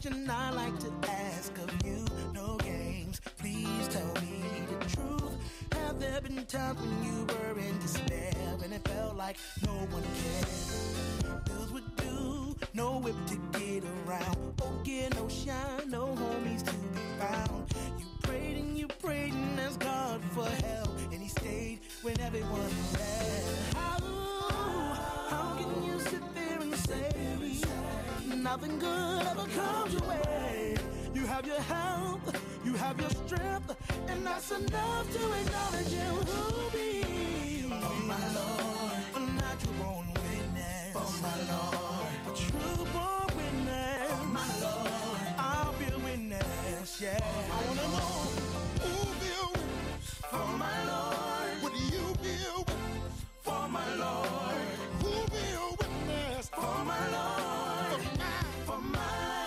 question I like to ask of you. No games, please tell me the truth. Have there been times when you were in despair, when it felt like no one cared? Bills were due, no whip to get around. Oh yeah, no shine, no homies to be found. You prayed and asked God for help, and he stayed when everyone left. How can you sit there and say nothing good ever comes your way? You have your health, you have your strength, and that's enough to acknowledge you who be. For my Lord, a natural born witness. For my Lord, a true born witness. For my Lord, I'll be a witness. Yeah, I wanna know who be a witness. For my Lord, would you be a witness? For my Lord, who be a witness? For my Lord, for my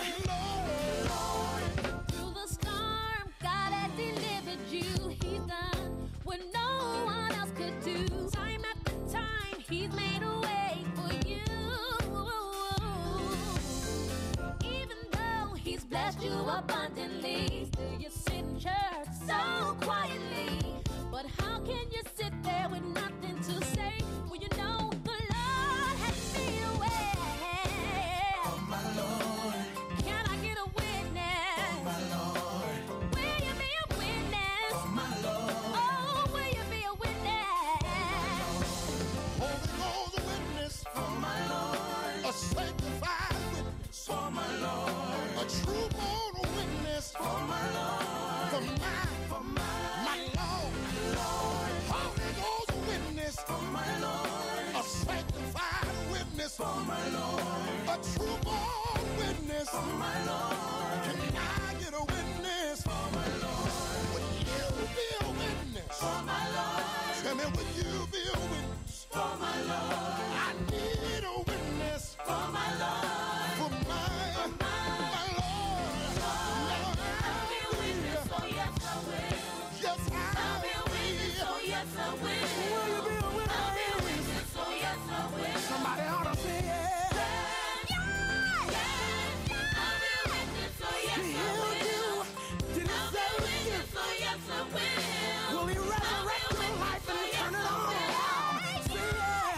Lord. Through the storm, God has delivered you. He's done what no one else could do. Time after time, He's made a way for you. Even though He's blessed you abundantly, still you sit in church so quietly. But how can you sit there with nothing to say when you know the Lord has made a way? For my Lord, can I get a witness? for my Lord, Will you be a witness? for my Lord. Oh, will you be a witness? Holy Ghost witness, For my Lord, a sanctified witness, for my Lord, a true born witness, for my Lord, for my Lord. Holy Ghost witness, for my Lord, a sanctified witness, for my Lord, a true born witness. for my Lord, Can I get a witness? for my Lord, Would you be a witness? for my Lord, Tell me, would you be a witness? for my Lord, I need a witness for my Lord, for my Lord. I'll be a witness, oh yes I will. Yes, I'll be a witness, oh yes I will. will you be a witness? I'll be a witness, oh yes I will. Somebody ought to say yeah. I'll be a witness, oh yes I will. Did he I'll be say a witness, oh yes I will. will he resurrect your life and turn it on around? Say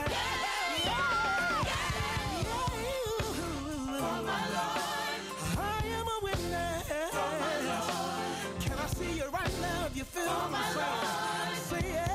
For my Lord, I am a witness. Can I see you right now if you feel For my me? Lord. Say yeah.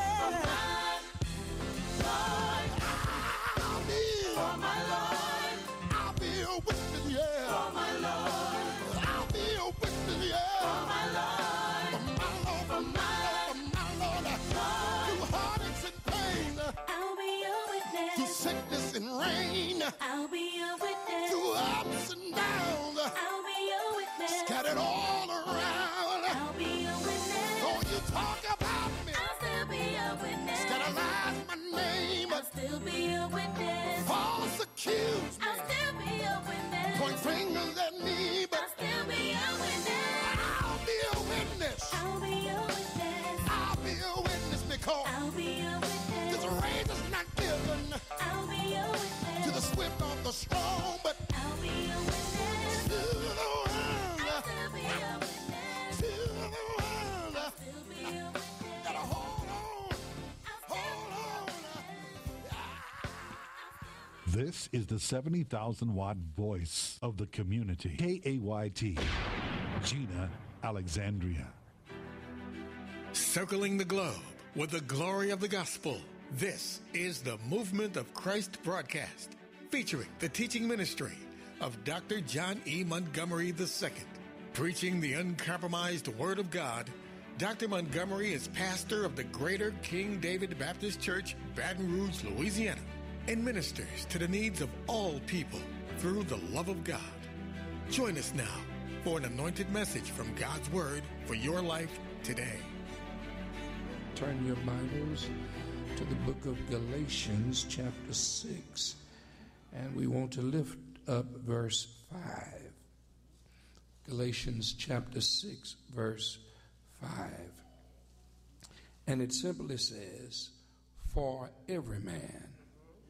for my Lord, I'll be a witness, yeah. for my Lord, I'll be a witness, yeah. for my Lord, For my Lord. Through heartaches and pain, I'll be a through witness. sickness and rain, I'll be a witness. through ups and downs, I'll be a witness. scattered all around. I'll be a witness. Don't you talk about me, I'll still be a witness. scandalize my name, I'll still be a witness. false accuse me, I'll still be a witness. point fingers at me, I'll but still be a witness. I'll be a witness. I'll be a witness. I'll be a witness because I'll be a this witness. race is not given I'll be a witness. to the swift or the strong, but I'll be a witness. to the one, I'll still be a witness. to the one. I'll still be a witness. Gotta hold on, I'll still hold on. This is the 70,000 watt voice of the community. KAYT, Gina Alexandria. Circling the globe with the glory of the gospel. This is the Movement of Christ broadcast, featuring the teaching ministry of Dr. John E. Montgomery II. Preaching the uncompromised Word of God, Dr. Montgomery is pastor of the Greater King David Baptist Church, Baton Rouge, Louisiana, and ministers to the needs of all people through the love of God. Join us now for an anointed message from God's Word for your life today. Turn your Bibles to the book of Galatians, chapter 6, and we want to lift up verse 5. Galatians chapter 6, verse 5. And it simply says, "For every man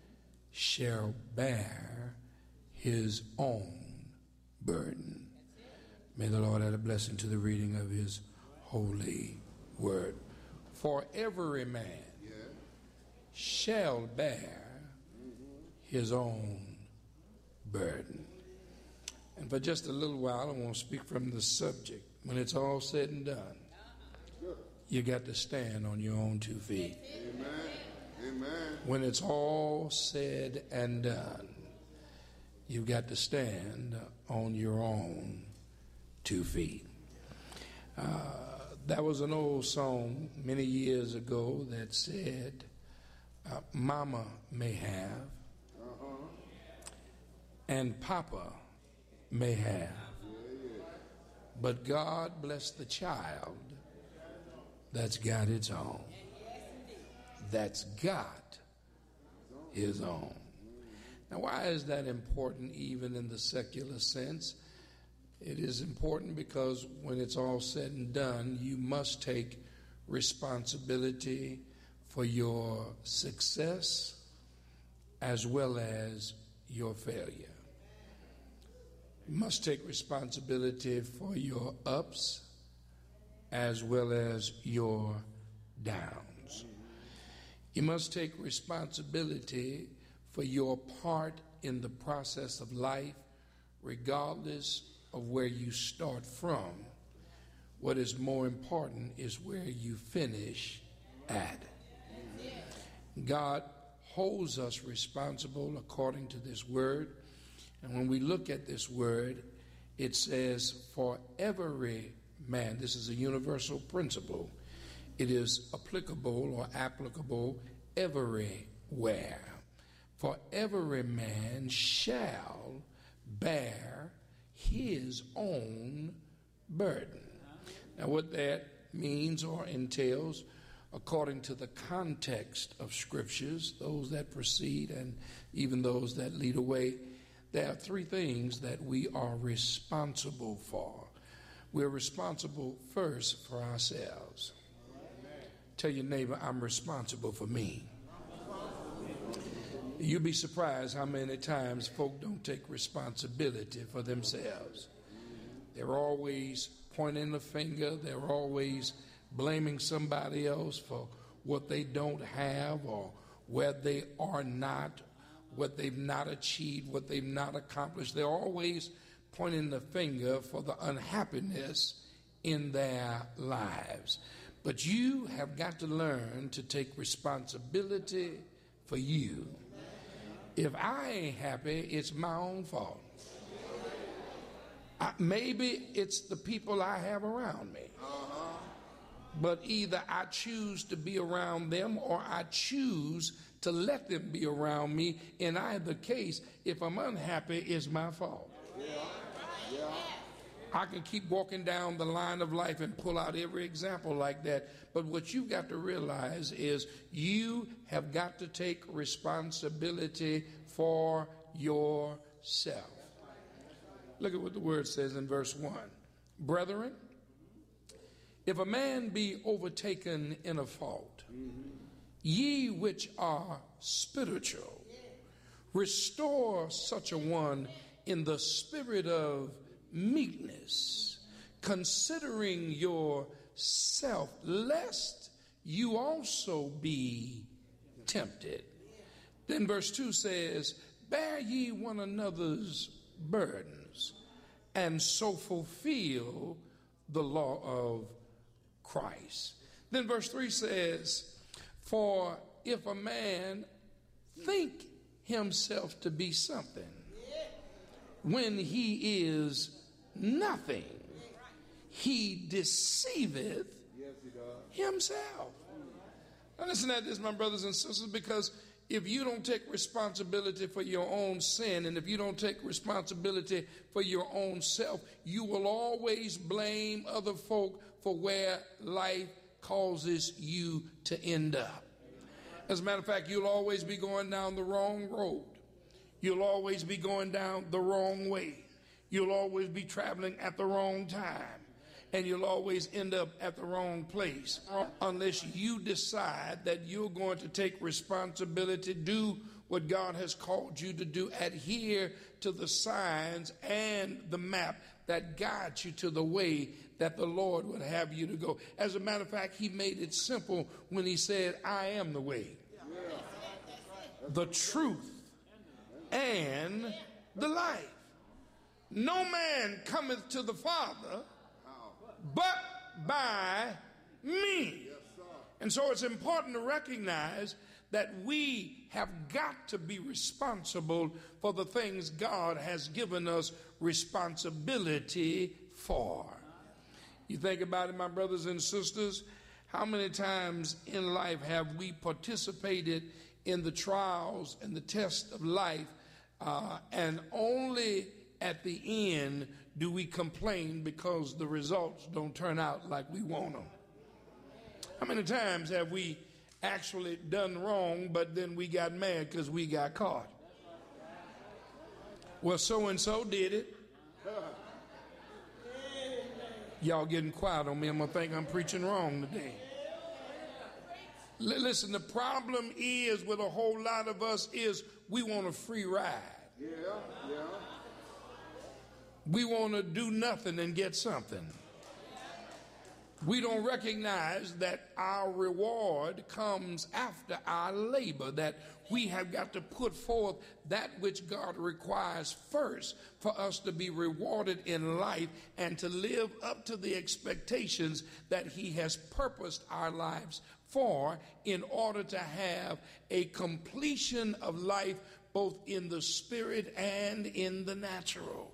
shall bear his own burden." May the Lord add a blessing to the reading of his holy word. For every man shall bear his own burden. And for just a little while, I want to speak from the subject. When it's all said and done, you got to stand on your own 2 feet. Amen. Amen. When it's all said and done, you've got to stand on your own 2 feet. That was an old song many years ago that said, Mama may have, and Papa may have, but God bless the child that's got its own. That's got his own. Now, why is that important even in the secular sense? It is important because when it's all said and done, you must take responsibility for your success as well as your failure. You must take responsibility for your ups as well as your downs. You must take responsibility for your part in the process of life, regardless of where you start from. What is more important is where you finish at. God holds us responsible according to this word. And when we look at this word, it says, for every man. This is a universal principle. It is applicable or applicable everywhere. For every man shall bear his own burden. Now, what that means or entails, according to the context of scriptures, those that precede and even those that lead away, there are 3 things that we are responsible for. We're responsible first for ourselves. Tell your neighbor, I'm responsible for me. You'll be surprised how many times folk don't take responsibility for themselves. They're always pointing the finger. They're always blaming somebody else for what they don't have or where they are not, what they've not achieved, what they've not accomplished. They're always pointing the finger for the unhappiness in their lives. But you have got to learn to take responsibility for you. If I ain't happy, it's my own fault. Maybe it's the people I have around me. But either I choose to be around them or I choose to let them be around me. In either case, if I'm unhappy, it's my fault. I can keep walking down the line of life and pull out every example like that. But what you've got to realize is you have got to take responsibility for yourself. Look at what the word says in verse 1. Brethren, if a man be overtaken in a fault, ye which are spiritual, restore such a one in the spirit of meekness, considering yourself, lest you also be tempted. Then verse 2 says, bear ye one another's burdens, and so fulfill the law of Christ. Then verse 3 says, for if a man think himself to be something, when he is nothing, he deceiveth himself. Now listen to this, my brothers and sisters, because if you don't take responsibility for your own sin, and if you don't take responsibility for your own self, you will always blame other folk for where life causes you to end up. As a matter of fact, you'll always be going down the wrong road. You'll always be going down the wrong way. You'll always be traveling at the wrong time. And you'll always end up at the wrong place unless you decide that you're going to take responsibility, do what God has called you to do, adhere to the signs and the map that guides you to the way that the Lord would have you to go. As a matter of fact, he made it simple when he said, I am the way, the truth, and the life. No man cometh to the Father but by me. And so it's important to recognize that we have got to be responsible for the things God has given us responsibility for. You think about it, my brothers and sisters, how many times in life have we participated in the trials and the tests of life, and only at the end do we complain because the results don't turn out like we want them? How many times have we actually done wrong, but then we got mad because we got caught? Well, so-and-so did it. Y'all getting quiet on me. I'm going to think I'm preaching wrong today. Listen, the problem is with a whole lot of us is we want a free ride. We want to do nothing and get something. We don't recognize that our reward comes after our labor, that we have got to put forth that which God requires first for us to be rewarded in life and to live up to the expectations that he has purposed our lives for, in order to have a completion of life both in the spirit and in the natural.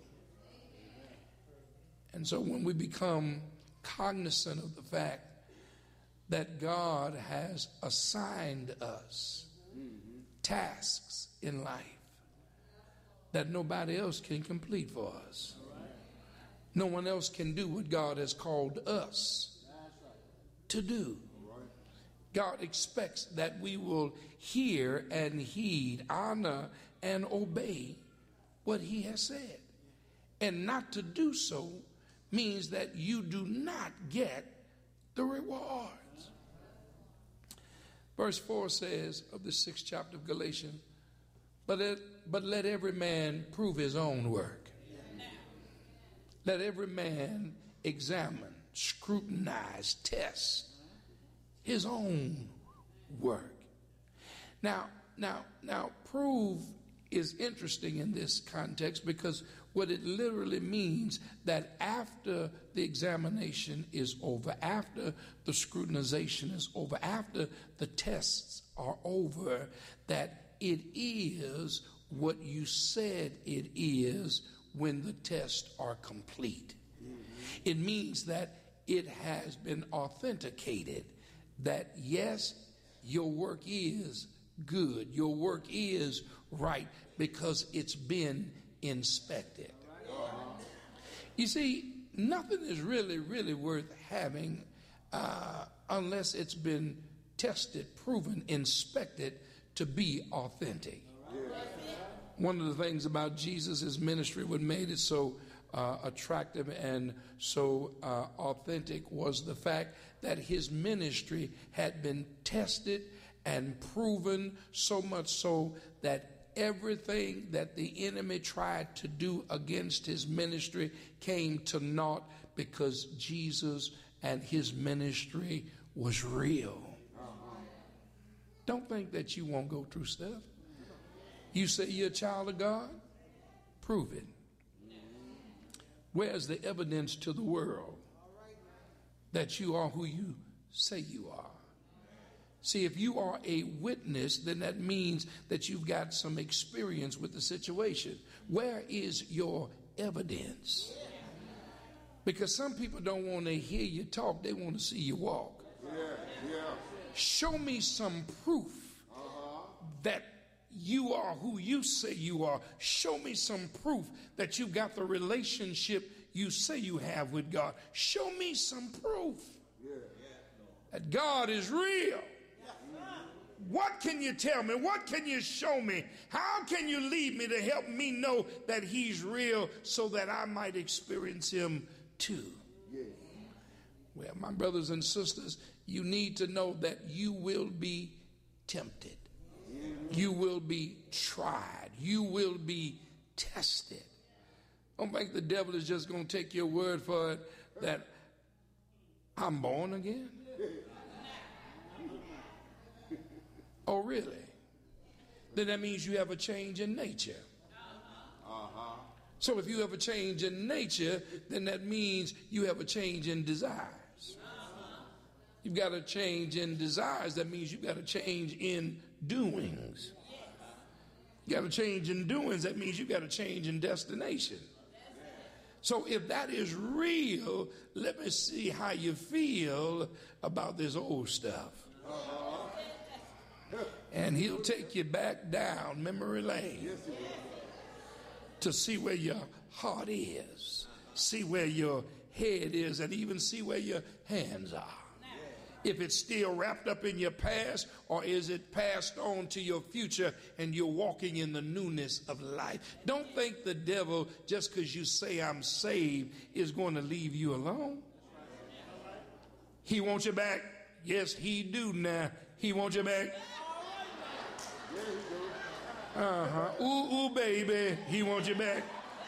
And so when we become cognizant of the fact that God has assigned us tasks in life that nobody else can complete for us. No one else can do what God has called us to do. God expects that we will hear and heed, honor and obey what he has said. And not to do so means that you do not get the rewards. Verse 4 says of the 6th chapter of Galatians, but let every man prove his own work. Let every man examine, scrutinize, test his own work. Now, prove is interesting in this context, because what it literally means that after the examination is over, after the scrutinization is over, after the tests are over, that it is what you said it is when the tests are complete. It means that it has been authenticated that yes, your work is good, your work is right, because it's been inspected. You see, nothing is really worth having unless it's been tested, proven, inspected to be authentic. One of the things about Jesus' ministry, what made it so attractive and so authentic, was the fact that his ministry had been tested and proven, so much so that everything that the enemy tried to do against his ministry came to naught, because Jesus and his ministry was real. Don't think that you won't go through stuff. You say you're a child of God? Prove it. Where's the evidence to the world that you are who you say you are? See, if you are a witness, then that means that you've got some experience with the situation. Where is your evidence? Because some people don't want to hear you talk, they want to see you walk. Show me some proof that you are who you say you are. Show me some proof that you've got the relationship you say you have with God. Show me some proof that God is real. What can you tell me? What can you show me? How can you lead me to help me know that he's real, so that I might experience him too? Well, my brothers and sisters, you need to know that you will be tempted. You will be tried. You will be tested. Don't think the devil is just going to take your word for it that I'm born again. Oh, really? Then that means you have a change in nature. So if you have a change in nature, then that means you have a change in desires. You've got a change in desires. That means you've got a change in doings. You got a change in doings. That means you've got a change in destination. So if that is real, let me see how you feel about this old stuff. And he'll take you back down memory lane to see where your heart is, see where your head is, and even see where your hands are. If it's still wrapped up in your past, or is it passed on to your future and you're walking in the newness of life? Don't think the devil, just because you say I'm saved, is going to leave you alone. He wants you back. Yes, he do now. He wants you back. Ooh, baby, he wants you back.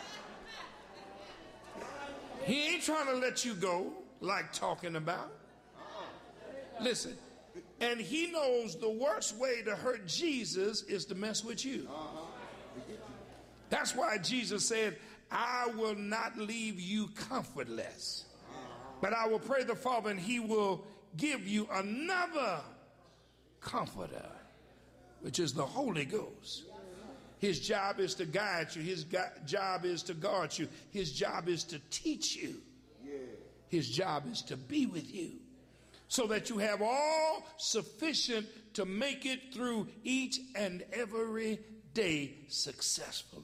He ain't trying to let you go like talking about. Listen, and he knows the worst way to hurt Jesus is to mess with you. That's why Jesus said, I will not leave you comfortless, but I will pray the Father and he will give you another comforter, which is the Holy Ghost. His job is to guide you. His job is to guard you. His job is to teach you. His job is to be with you so that you have all sufficient to make it through each and every day successfully.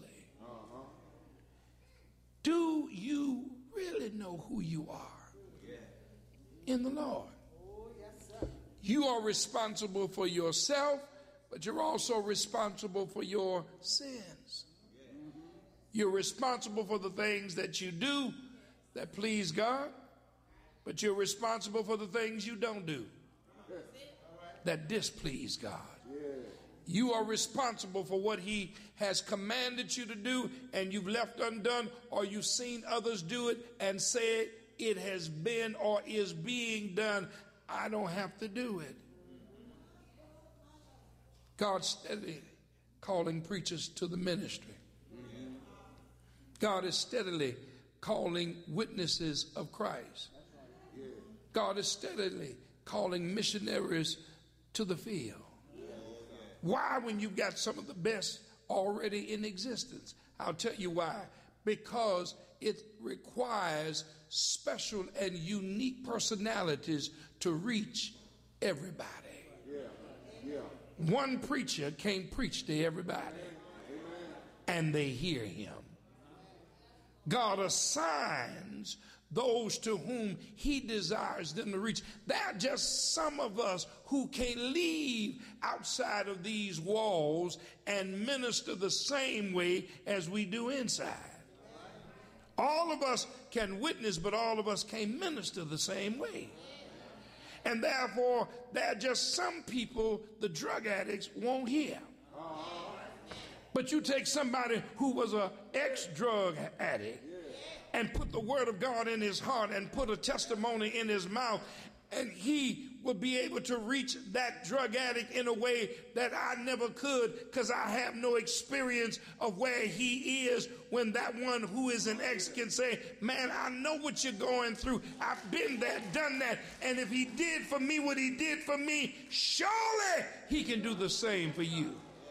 Do you really know who you are in the Lord? You are responsible for yourself, but you're also responsible for your sins. You're responsible for the things that you do that please God, but you're responsible for the things you don't do that displease God. You are responsible for what he has commanded you to do and you've left undone, or you've seen others do it and said it has been or is being done. I don't have to do it. God's steadily calling preachers to the ministry. God is steadily calling witnesses of Christ. God is steadily calling missionaries to the field. Why, when you've got some of the best already in existence? I'll tell you why. Because it requires special and unique personalities to reach everybody. One preacher can't preach to everybody, and they hear him. God assigns those to whom he desires them to reach. There are just some of us who can leave outside of these walls and minister the same way as we do inside. All of us can witness, but all of us can't minister the same way. And therefore, there are just some people the drug addicts won't hear. But you take somebody who was an ex-drug addict and put the word of God in his heart and put a testimony in his mouth, and he will be able to reach that drug addict in a way that I never could, because I have no experience of where he is, when that one who is an ex can say, man, I know what you're going through. I've been there, done that. And if he did for me what he did for me, surely he can do the same for you.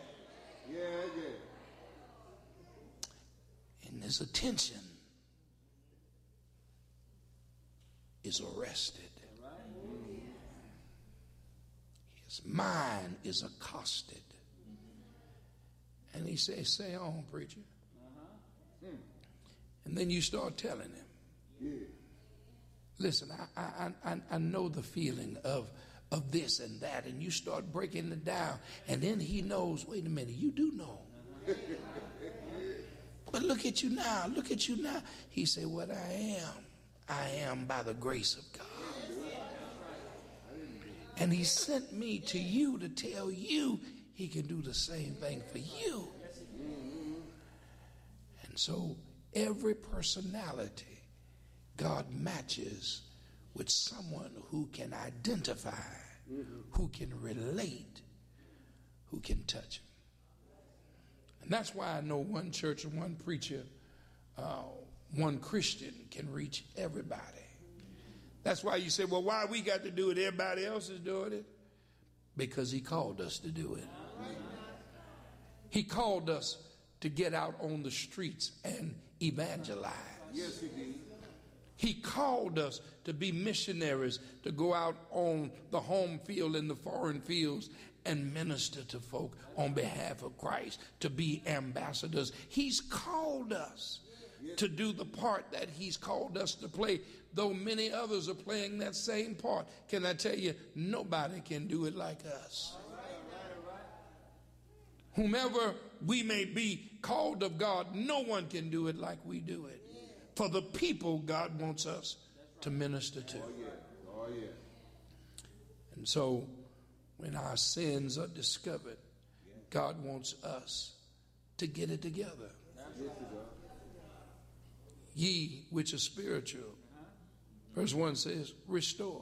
And his attention is arrested. His mind is accosted. And he says, say on, preacher. And then you start telling him, listen, I know the feeling of this and that, and you start breaking it down, and then he knows, wait a minute, you do know. But look at you now, He said, what I am by the grace of God. And he sent me to you to tell you he can do the same thing for you. And so every personality God matches with someone who can identify, who can relate, who can touch him. And that's why I know one church and one preacher, one Christian can reach everybody. That's why you say, well, why we got to do it? Everybody else is doing it. Because he called us to do it. He called us to get out on the streets and evangelize. Yes, he did. He called us to be missionaries, to go out on the home field and the foreign fields and minister to folk on behalf of Christ, to be ambassadors. He's called us to do the part that he's called us to play, though many others are playing that same part. Can I tell you, nobody can do it like us. Whomever we may be called of God, no one can do it like we do it. For the people God wants us to minister to. Oh, yeah. And so when our sins are discovered, God wants us to get it together. Ye which are spiritual. Verse 1 says, restore.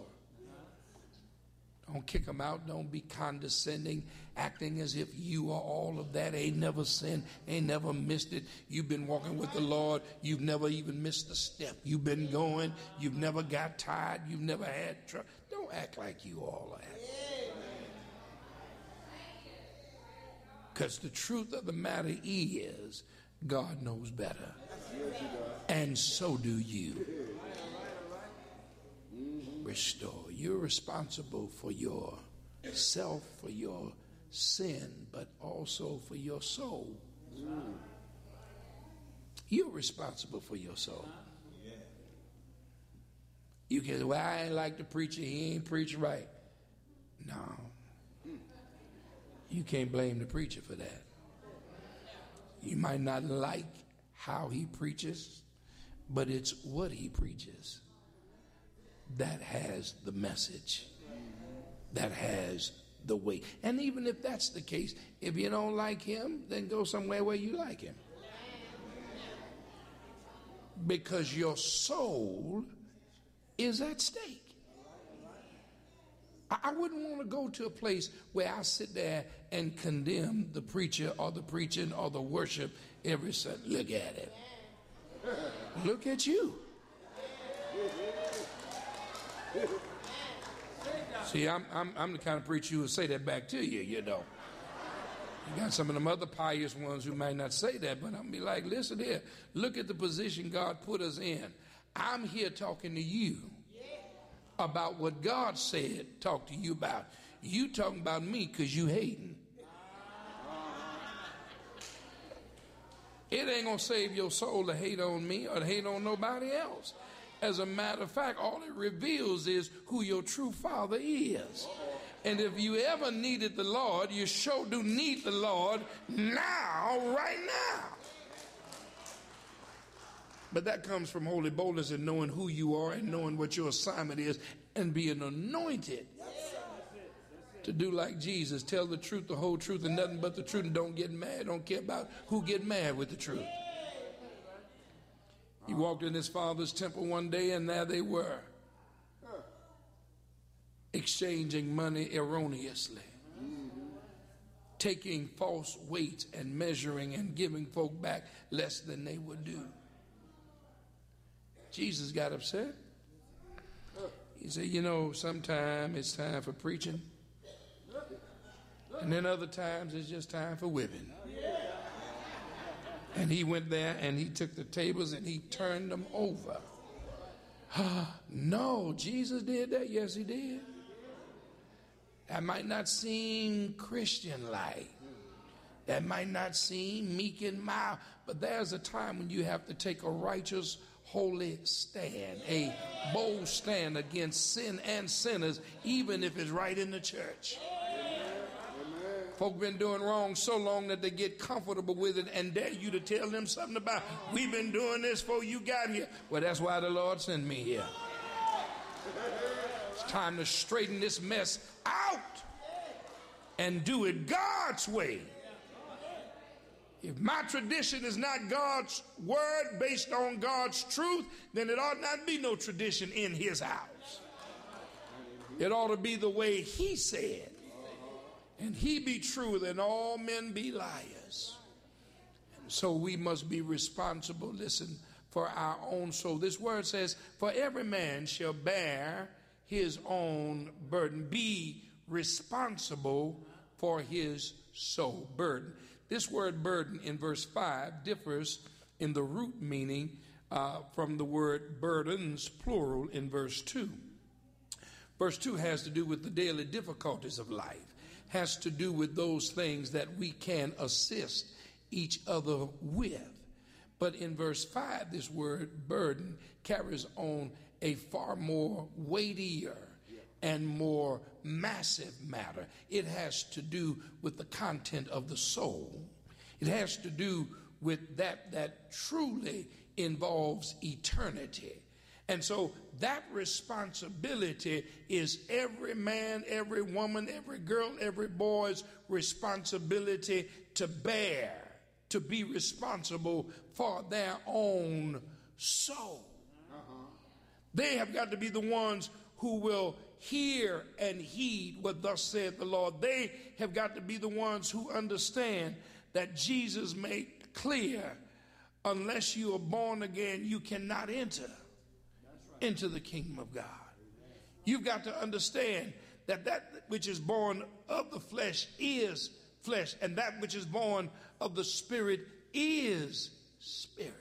Don't kick them out. Don't be condescending, acting as if you are all of that. Ain't never sinned, ain't never missed it. You've been walking with the Lord. You've never even missed a step. You've been going. You've never got tired. You've never had trouble. Don't act like you all that. Because the truth of the matter is, God knows better. And so do you. Restore. You're responsible for yourself, for your sin, but also for your soul. You're responsible for your soul. You can say, well, I ain't like the preacher. He ain't preach right. No. You can't blame the preacher for that. You might not like how he preaches, but it's what he preaches that has the message, that has the weight. And even if that's the case, if you don't like him, then go somewhere where you like him. Because your soul is at stake. I wouldn't want to go to a place where I sit there and condemn the preacher or the preaching or the worship every Sunday. Look at it. Look at you. See, I'm the kind of preacher who will say that back to you, you know. You got some of them other pious ones who might not say that, but I'm be like, listen here, look at the position God put us in. I'm here talking to you about what God said, talk to you about. You talking about me because you hating. It ain't going to save your soul to hate on me or to hate on nobody else. As a matter of fact, all it reveals is who your true father is. And if you ever needed the Lord, you sure do need the Lord now, right now. But that comes from holy boldness and knowing who you are and knowing what your assignment is and being anointed to do like Jesus. Tell the truth, the whole truth, and nothing but the truth, and don't get mad. Don't care about who get mad with the truth. He walked in his father's temple one day, and there they were, exchanging money erroneously, taking false weights and measuring and giving folk back less than they would do. Jesus got upset. He said, you know, sometimes it's time for preaching, and then other times it's just time for whipping. And he went there and he took the tables and he turned them over. No, Jesus did that? Yes, he did. That might not seem Christian-like. That might not seem meek and mild. But there's a time when you have to take a righteous, holy stand, a bold stand against sin and sinners, even if it's right in the church. Folk been doing wrong so long that they get comfortable with it and dare you to tell them something about, we've been doing this before you got here. Well, that's why the Lord sent me here. It's time to straighten this mess out and do it God's way. If my tradition is not God's word based on God's truth, then it ought not be no tradition in his house. It ought to be the way he said. And he be true, then all men be liars. And so we must be responsible, listen, for our own soul. This word says, for every man shall bear his own burden. Be responsible for his soul. Burden. This word burden in verse 5 differs in the root meaning from the word burdens, plural, in verse 2. Verse 2 has to do with the daily difficulties of life, has to do with those things that we can assist each other with. But in verse 5, this word burden carries on a far more weightier and more massive matter. It has to do with the content of the soul. It has to do with that truly involves eternity. And so that responsibility is every man, every woman, every girl, every boy's responsibility to bear, to be responsible for their own soul. They have got to be the ones who will hear and heed what thus saith the Lord. They have got to be the ones who understand that Jesus made clear, unless you are born again, you cannot enter into the kingdom of God. You've got to understand that that which is born of the flesh is flesh, and that which is born of the spirit is spirit.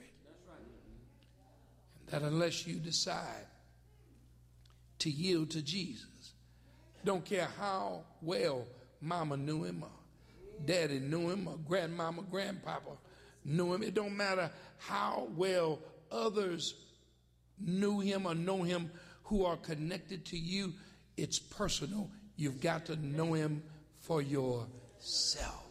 And that unless you decide to yield to Jesus, don't care how well mama knew him or daddy knew him or grandmama, grandpapa knew him. It don't matter how well others knew him or know him who are connected to you. It's personal. You've got to know him for yourself.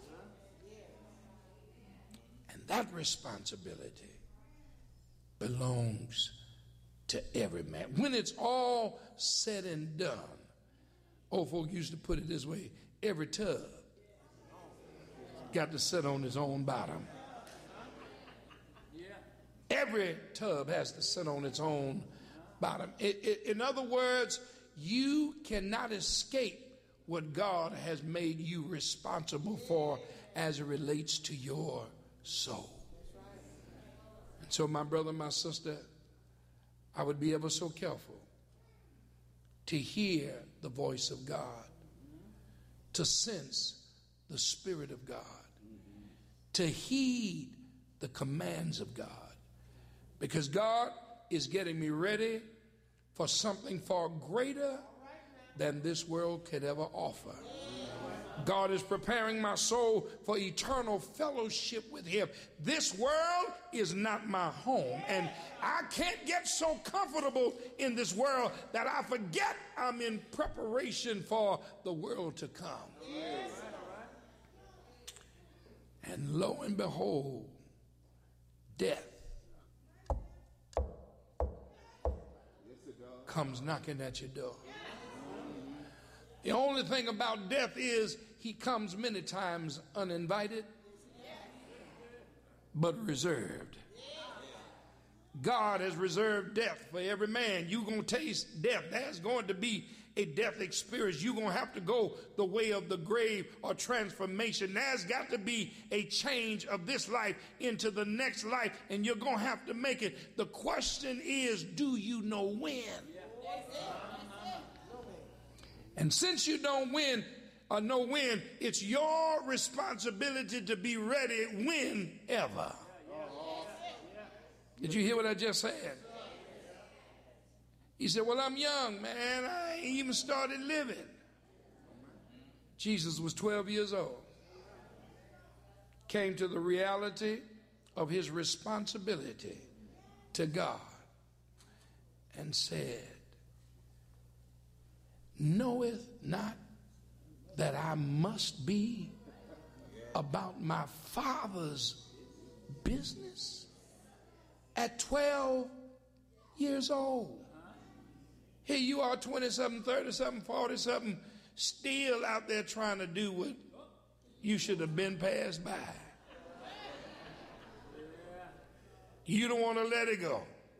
And that responsibility belongs to every man. When it's all said and done, old folk used to put it this way, every tub got to sit on its own bottom. Every tub has to sit on its own bottom. In other words, you cannot escape what God has made you responsible for as it relates to your soul. And so, my brother, my sister, I would be ever so careful to hear the voice of God, to sense the Spirit of God, to heed the commands of God, because God is getting me ready for something far greater than this world could ever offer. God is preparing my soul for eternal fellowship with him. This world is not my home, and I can't get so comfortable in this world that I forget I'm in preparation for the world to come. And lo and behold, death comes knocking at your door. The only thing about death is he comes many times uninvited, but reserved. God has reserved death for every man. You're going to taste death. There's going to be a death experience. You're going to have to go the way of the grave or transformation. There's got to be a change of this life into the next life, and you're going to have to make it. The question is, do you know when? And since you don't know when, it's your responsibility to be ready whenever. Did you hear what I just said? He said, well, I'm young, man. I ain't even started living. Jesus was 12 years old. Came to the reality of his responsibility to God and said, knoweth not that I must be about my Father's business? At 12 years old. Here you are, 20-something, 30-something, 40-something, still out there trying to do what you should have been passed by. You don't want to let it go.